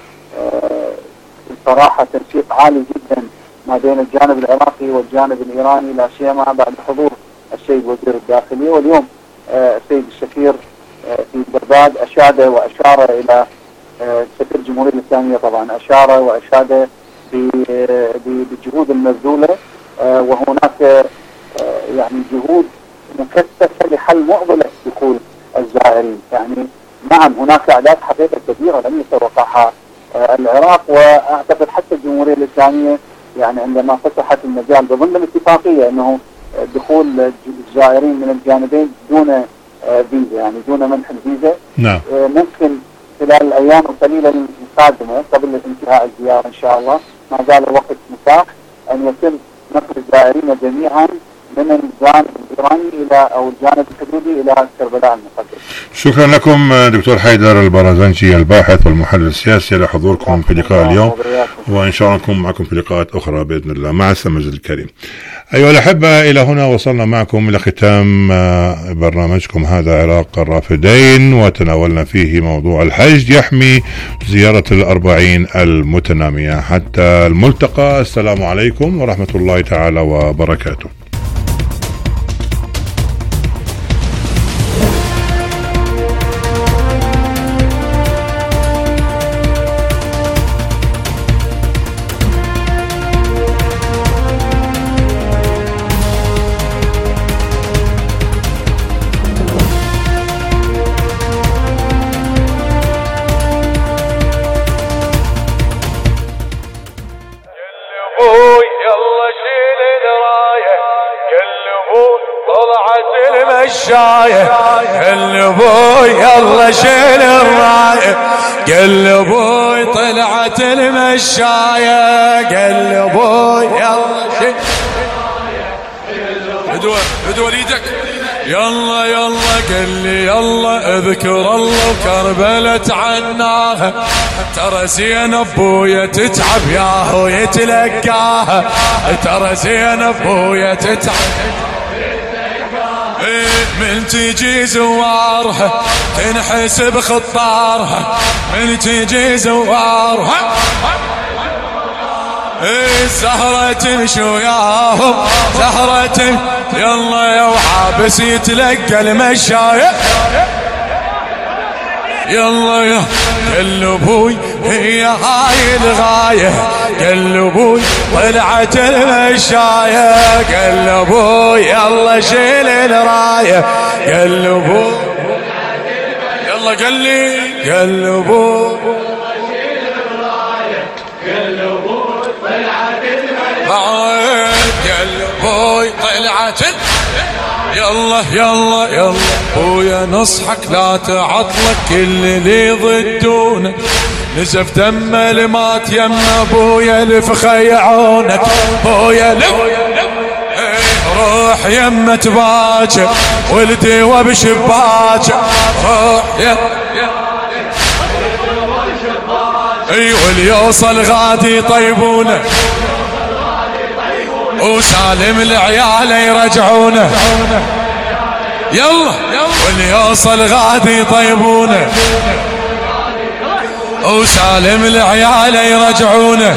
وصراحة تنسيق عالي جدا ما بين الجانب العراقي والجانب الإيراني، لا سيما بعد حضور السيد وزير الداخلية. واليوم السيد السفير في بغداد أشاد وأشار إلى سفير الجمهورية الإسلامية، طبعا أشار وأشاد بالجهود المبذولة، وهناك يعني جهود مكثفة لحل معضلة دخول الزائرين. يعني نعم هناك أعداد حقيقة كبيرة لم يتوقعها العراق، وأعتقد حتى الجمهورية الإسلامية يعني عندما فتحت المجال بضمن الاتفاقية أنه دخول الزائرين من الجانبين دون فيزا، يعني دون منح الفيزا. نعم. ممكن خلال الأيام القليلة القادمة قبل انتهاء الزيارة إن شاء الله ما زال الوقت متاح أن يتم نقل الزائرين جميعا من الجانب الإيراني إلى أو الجانب الحدودي إلى كربلاء المقدس. شكرا لكم دكتور حيدر البرزنجي الباحث والمحلل السياسي لحضوركم في لقاء اليوم، وإن شاء الله نكون معكم في لقاءات أخرى بإذن الله. مع السلامة الكريم. أيها الأحبة، إلى هنا وصلنا معكم إلى ختام برنامجكم هذا عراق الرافدين، وتناولنا فيه موضوع الحج يحمي زيارة الأربعين المتنامية. حتى الملتقى، السلام عليكم ورحمة الله تعالى وبركاته. قل ابوي يلا شيل الرايه، قل ابوي طلعت المشايه، قل ابوي يلا شيل بدور بدور ايدك يلا يلا قل لي يلا اذكر الله وكربلة عناها، ترى زينب بويا تتعب ياهو يتلقاها، ترى زينب بويا تتعب من تجي زوارها تنحسب خطارها، من تجي زوارها الزهرة تمشي وياهم زهرة يلا يا وحابس يتلقى المشاية يلا يا قل ابوي هي هاي الغاية، قل ابوي طلعت المشاية، قل ابوي يلا شيل الراية، قل ابوي يلا قل لي قل ابوي قل ابوي طلعت المشاية، قل ابوي طلعت يلا يلا يلا بويا نصحك لا تعطلك كل اللي ضدونك، نزف دم المات يما بويا لفخي عونك، بويا لف روح يما تباجر ولدي وبشباجر روح يما اي واللي يوصل غادي طيبونه وسالم العيال يرجعونه، يلا واللي يوصل غادي يطيبونه، وسالم العيال يرجعونه،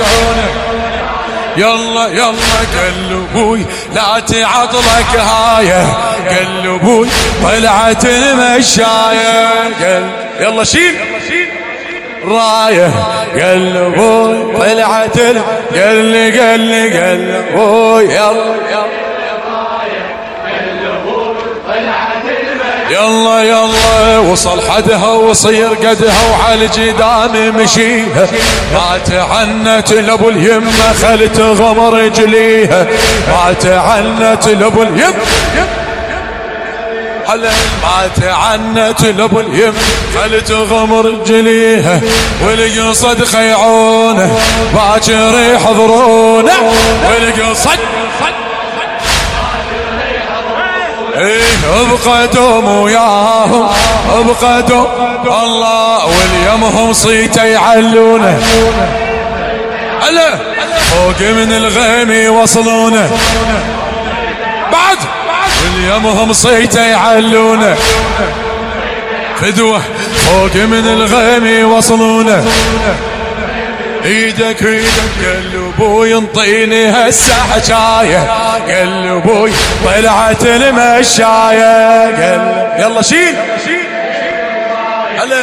يلا يلا قال ابوي لا تعطلك هايه، قال ابوي طلعت المشايه، قال يلا شيل رايه، قال ابوي طلعت قال لي قال لي قال ابوي يلا يلا يلا وصل حدها وصير قدها وعلى الجدام مشيها، ما تعنت لابو اليمه خلت غمر رجليها، ما تعنت لابو اليمه ما تعنت لابو اليم خلت غمر رجليها، والقصد خيعونه باكر يحضرونه، والقصد ايه بقدوم وياهم بقدوم الله، واليمهم صيته يعلونه، هلا فوق من الغيم يوصلونه، بعد واليمهم صيته يعلونه، فدوه فوق من الغيم يوصلونه، ايدك ايدك قال ابوي انطيني هسه حكايه، قال ابوي طلعت المشايه، قال يلا شيل هلا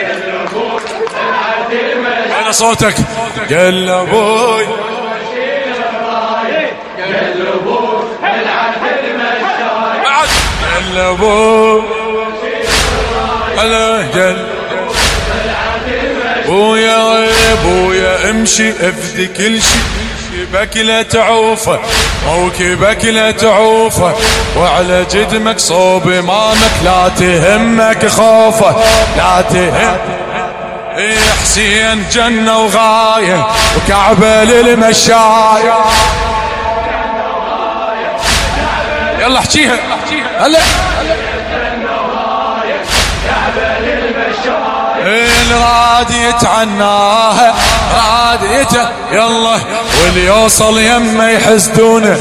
وين صوتك، قال ابوي قال ابوي طلعت المشايه، بعد قال ابوي هلا قال بويا بويا امشي افدي كل شي، كبك لا تعوفه موكبك لا تعوفه، وعلى جدمك صوب امامك لا تهمك خوفه، لا تهم إيه حسين جنة وغاية وكعبة للمشاية، يلا احكيها هلا اللي راد يتعناها راد يت يلا، واللي يوصل يمه يحسدونه،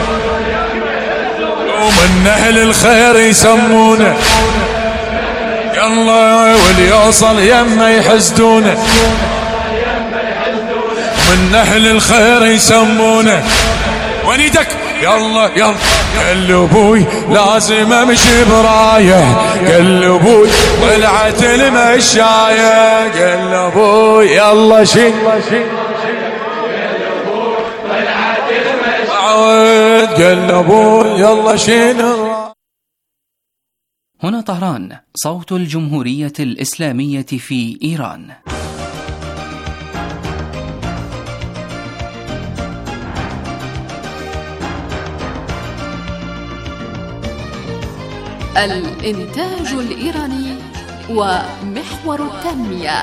ومن اهل الخير يسمونه، يلا واللي يوصل يمه يحسدونه، من اهل الخير يسمونه، وين ايدك يلا يلا، قال ابوي لازم امشي برايه، قال ابوي طلعت المشايه، قال ابوي يلا شي قال ابوي يلا شين. هنا طهران، صوت الجمهورية الإسلامية في إيران. الإنتاج الإيراني ومحور التنمية.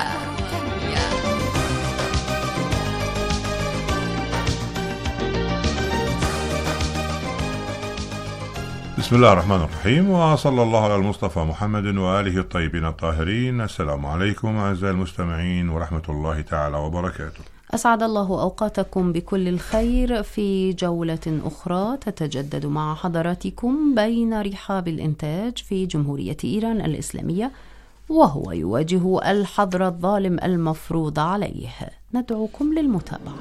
بسم الله الرحمن الرحيم، وصلى الله على المصطفى محمد وآله الطيبين الطاهرين. السلام عليكم أعزائي المستمعين ورحمة الله تعالى وبركاته. أسعد الله أوقاتكم بكل الخير في جولة أخرى تتجدد مع حضراتكم بين رحاب الإنتاج في جمهورية إيران الإسلامية، وهو يواجه الحظر الظالم المفروض عليه. ندعوكم للمتابعة.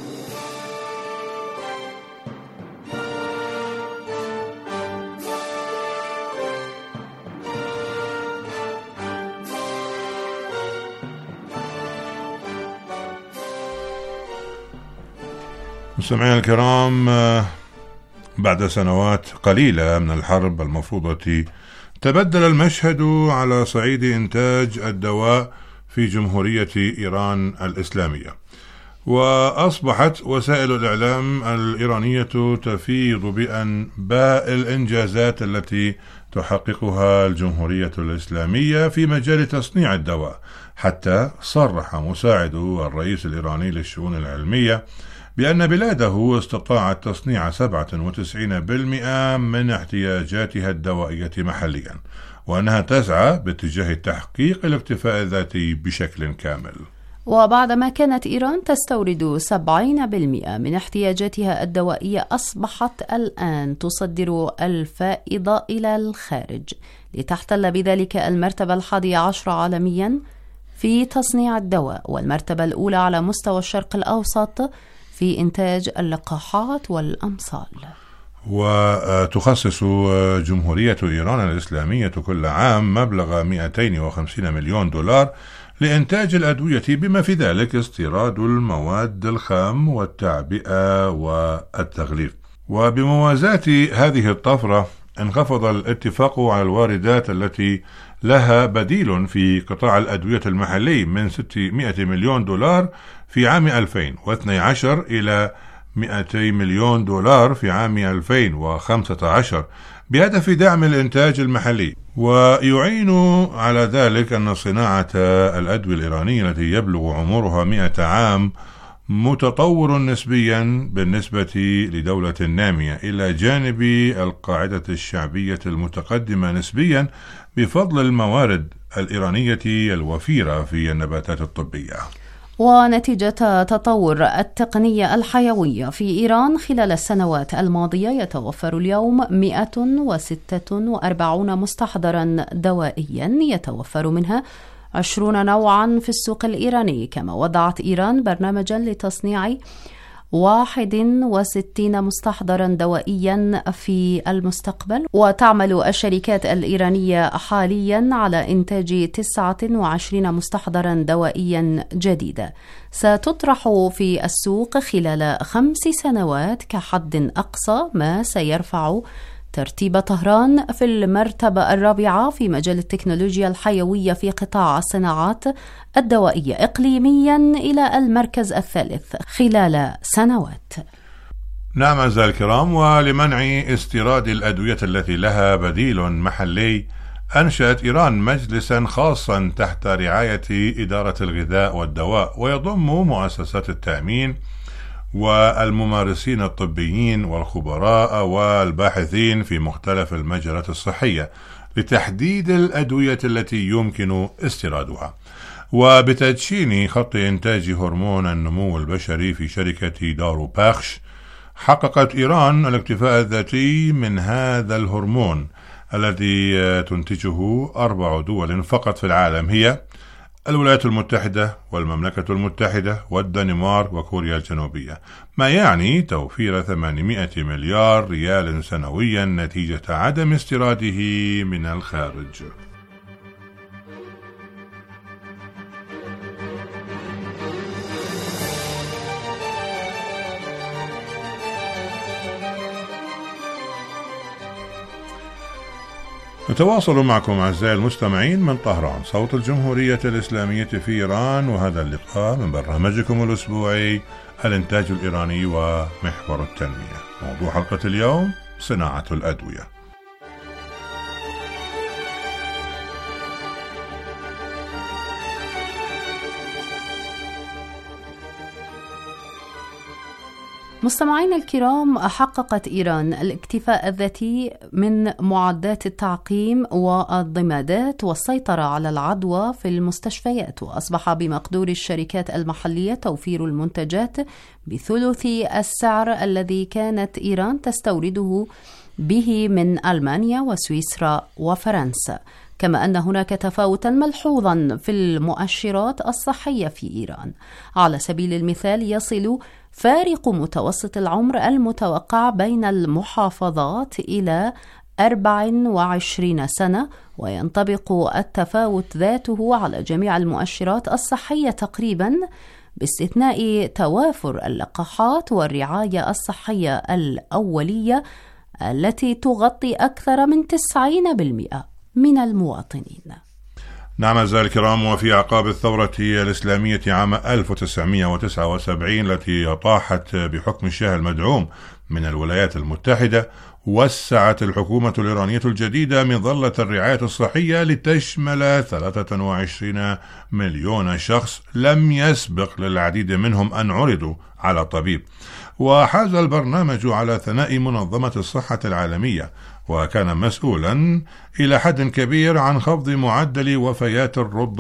مستمعينا الكرام، بعد سنوات قليلة من الحرب المفروضة تبدل المشهد على صعيد إنتاج الدواء في جمهورية إيران الإسلامية، وأصبحت وسائل الإعلام الإيرانية تفيض بأنباء الإنجازات التي تحققها الجمهورية الإسلامية في مجال تصنيع الدواء، حتى صرح مساعد الرئيس الإيراني للشؤون العلمية بأن بلاده استطاعت تصنيع سبعة وتسعين بالمئة من احتياجاتها الدوائية محليا، وأنها تسعى باتجاه تحقيق الاكتفاء الذاتي بشكل كامل. وبعدما كانت إيران تستورد سبعين بالمئة من احتياجاتها الدوائية، أصبحت الآن تصدر الفائض إلى الخارج لتحتل بذلك المرتبة الحادية عشر عالميا في تصنيع الدواء، والمرتبة الأولى على مستوى الشرق الأوسط في إنتاج اللقاحات والأمصال. وتخصص جمهورية إيران الإسلامية كل عام مبلغ مئتين وخمسين مليون دولار لإنتاج الأدوية، بما في ذلك استيراد المواد الخام والتعبئة والتغليف. وبموازاة هذه الطفرة انخفض الاتفاق على الواردات التي لها بديل في قطاع الأدوية المحلي من ستمائة مليون دولار في عام ألفين واثني عشر إلى مئتي مليون دولار في عام ألفين وخمسة عشر بهدف دعم الإنتاج المحلي. ويعين على ذلك أن صناعة الأدوية الإيرانية التي يبلغ عمرها مئة عام متطور نسبيا بالنسبة لدولة نامية، إلى جانب القاعدة الشعبية المتقدمة نسبيا بفضل الموارد الإيرانية الوفيرة في النباتات الطبية. ونتيجة تطور التقنية الحيوية في إيران خلال السنوات الماضية، يتوفر اليوم مئة وستة وأربعين مستحضرا دوائيا، يتوفر منها عشرون نوعا في السوق الإيراني. كما وضعت إيران برنامجا لتصنيع واحد وستين مستحضرا دوائيا في المستقبل، وتعمل الشركات الإيرانية حاليا على إنتاج تسعة وعشرين مستحضرا دوائيا جديدة ستطرح في السوق خلال خمس سنوات كحد أقصى، ما سيرفع ترتيب طهران في المرتبة الرابعة في مجال التكنولوجيا الحيوية في قطاع الصناعات الدوائية إقليميا إلى المركز الثالث خلال سنوات. نعم أعزائي الكرام، ولمنع استيراد الأدوية التي لها بديل محلي أنشأت إيران مجلسا خاصا تحت رعاية إدارة الغذاء والدواء، ويضم مؤسسات التأمين والممارسين الطبيين والخبراء والباحثين في مختلف المجالات الصحية لتحديد الأدوية التي يمكن استيرادها. وبتدشين خط إنتاج هرمون النمو البشري في شركة دارو باخش، حققت إيران الاكتفاء الذاتي من هذا الهرمون الذي تنتجه أربع دول فقط في العالم، هي الولايات المتحدة والمملكة المتحدة والدنمارك وكوريا الجنوبية، ما يعني توفير ثمانمائة مليار ريال سنويا نتيجة عدم استيراده من الخارج. نتواصل معكم أعزائي المستمعين من طهران، صوت الجمهورية الإسلامية في إيران، وهذا اللقاء من برنامجكم الأسبوعي الإنتاج الإيراني ومحور التنمية. موضوع حلقة اليوم صناعة الأدوية. مستمعين الكرام، حققت إيران الاكتفاء الذاتي من معدات التعقيم والضمادات والسيطرة على العدوى في المستشفيات، وأصبح بمقدور الشركات المحلية توفير المنتجات بثلث السعر الذي كانت إيران تستورده به من ألمانيا وسويسرا وفرنسا. كما أن هناك تفاوتا ملحوظا في المؤشرات الصحية في إيران. على سبيل المثال، يصل فارق متوسط العمر المتوقع بين المحافظات إلى أربع وعشرين سنة، وينطبق التفاوت ذاته على جميع المؤشرات الصحية تقريبا، باستثناء توافر اللقاحات والرعاية الصحية الأولية التي تغطي أكثر من تسعين بالمئة من المواطنين. نعم أعزائي الكرام، وفي أعقاب الثورة الإسلامية عام ألف وتسعمائة وتسعة وسبعين التي طاحت بحكم الشاه المدعوم من الولايات المتحدة، وسعت الحكومة الإيرانية الجديدة مظلة الرعاية الصحية لتشمل ثلاثة وعشرين مليون شخص لم يسبق للعديد منهم أن عرضوا على طبيب. وحاز البرنامج على ثناء منظمة الصحة العالمية، وكان مسؤولا إلى حد كبير عن خفض معدل وفيات الرضع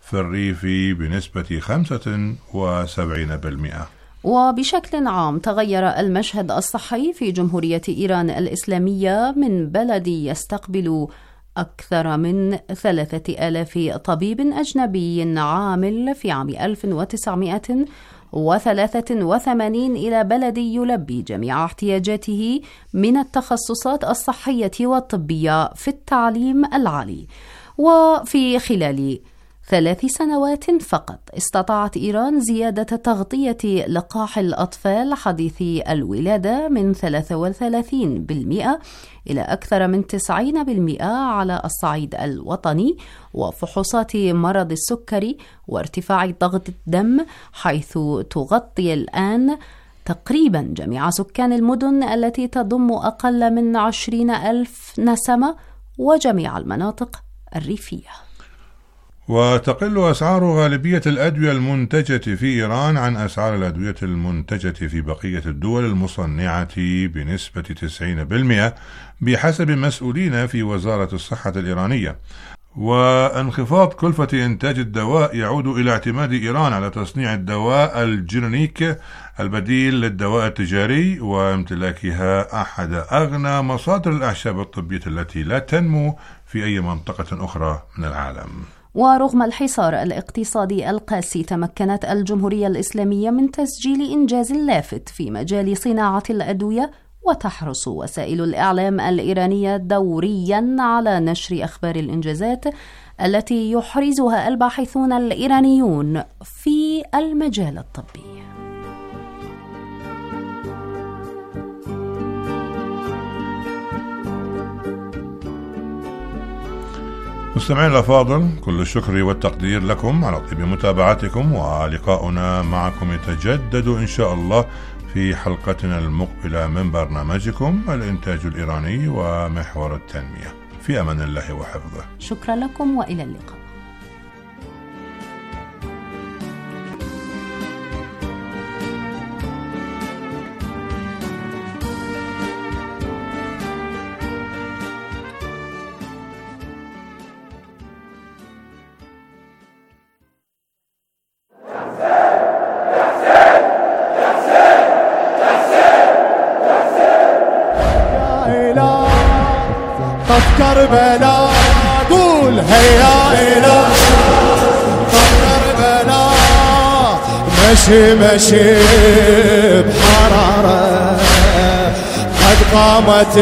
في الريف بنسبة خمسة وسبعين بالمئة. وبشكل عام تغير المشهد الصحي في جمهورية إيران الإسلامية من بلد يستقبل أكثر من ثلاثة آلاف طبيب أجنبي عامل في عام ألف وتسعمائة وثلاثة وثمانين إلى بلد يلبي جميع احتياجاته من التخصصات الصحية والطبية في التعليم العالي. وفي خلال ثلاث سنوات فقط استطاعت إيران زيادة تغطية لقاح الأطفال حديثي الولادة من ثلاثة وثلاثين بالمئة إلى أكثر من تسعين بالمئة على الصعيد الوطني، وفحوصات مرض السكري وارتفاع ضغط الدم، حيث تغطي الآن تقريبا جميع سكان المدن التي تضم أقل من عشرين ألف نسمة وجميع المناطق الريفية. وتقل أسعار غالبية الأدوية المنتجة في إيران عن أسعار الأدوية المنتجة في بقية الدول المصنعة بنسبة تسعين بالمئة بحسب مسؤولين في وزارة الصحة الإيرانية. وانخفاض كلفة إنتاج الدواء يعود إلى اعتماد إيران على تصنيع الدواء الجينيريك البديل للدواء التجاري، وامتلاكها أحد أغنى مصادر الأعشاب الطبية التي لا تنمو في أي منطقة أخرى من العالم. ورغم الحصار الاقتصادي القاسي، تمكنت الجمهورية الإسلامية من تسجيل إنجاز لافت في مجال صناعة الأدوية، وتحرص وسائل الإعلام الإيرانية دوريا على نشر أخبار الإنجازات التي يحرزها الباحثون الإيرانيون في المجال الطبي. مستمعين الأفاضل، كل الشكر والتقدير لكم على طيب متابعتكم، ولقاؤنا معكم يتجدد إن شاء الله في حلقتنا المقبلة من برنامجكم الإنتاج الإيراني ومحور التنمية. في أمان الله وحفظه. شكرا لكم وإلى اللقاء. كربلاء قول هيا إلى كربلاء، مشي مشي بحرارة قد قامت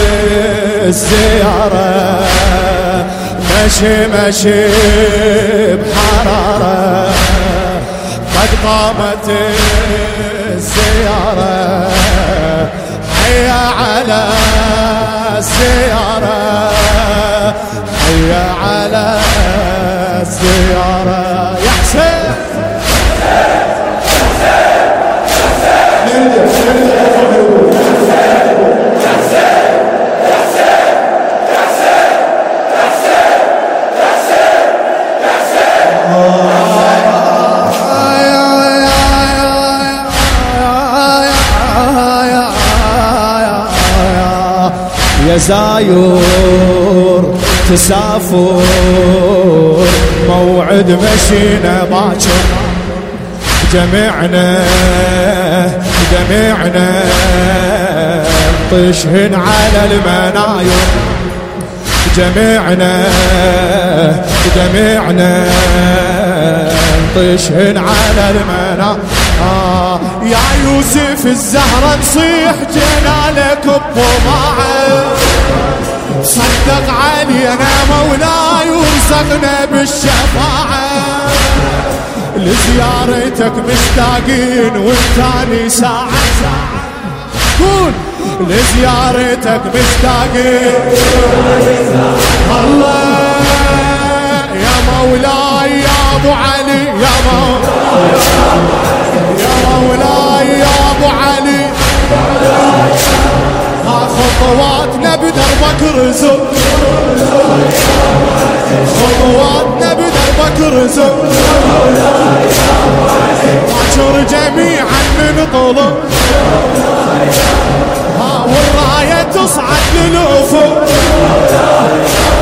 الزيارة، مشي مشي بحرارة قد قامت الزيارة، حيا على الزيارة حيا على الزيارة يا حسين. يا زاير تسافر موعد مشينا باكر، جمعنا جمعنا طشهن على المناير، جمعنا جمعنا طشهن على المناير. آه يا يوسف الزهرة نصيح جنالك بطماعه، صدق علينا مولاي ورزقنا بالشفاعة، لزيارتك مشتاقين وانتاني ساعة، قول لزيارتك مشتاقين الله يا مولاي يا ابو علي يا مولاي يا مولاي يا ابو علي، ها خطواتنا بدربك رزق، خطواتنا بدربك رزق، باكر جميعا ننطلق، ها والراية تصعد للأفق.